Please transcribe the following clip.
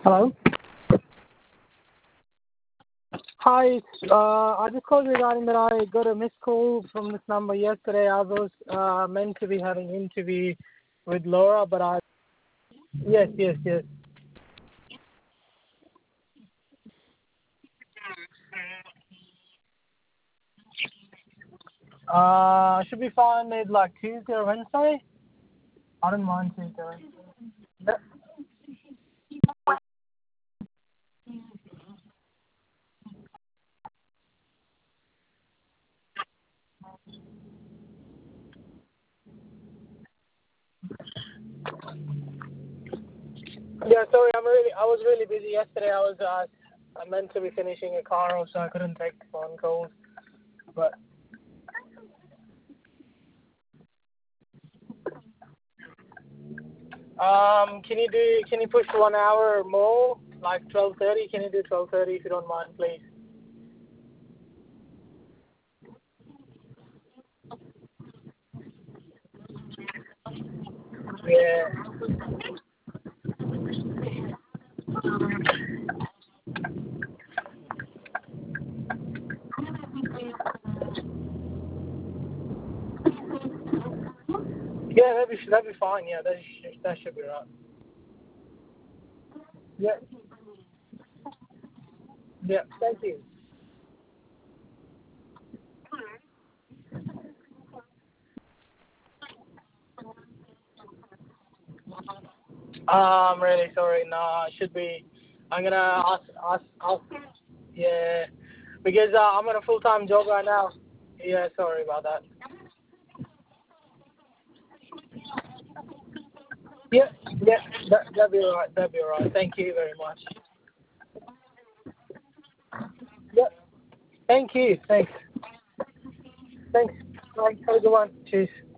Hello. Hi. I just called regarding that I got a missed call from this number yesterday. I was meant to be having an interview with Laura, but I. Yes, yes, yes. Should be fine with like Tuesday or Wednesday. I don't mind Tuesday. Yeah, yeah, sorry, I was really busy yesterday. I meant to be finishing a car off, so I couldn't take phone calls. But can you push 1 hour or more, like 12:30? Can you do 12:30 if you don't mind, please? Yeah. Yeah, that'd be fine. Yeah, that should be right. Yeah, yeah. Thank you. I'm really sorry. No, I should be. I'm gonna ask. Yeah, because I'm on a full-time job right now. Yeah, sorry about that. Yeah, yeah. That'd be alright. That'd be alright. Thank you very much. Yeah. Thank you. Thanks. Thanks. Bye. Have a good one. Cheers.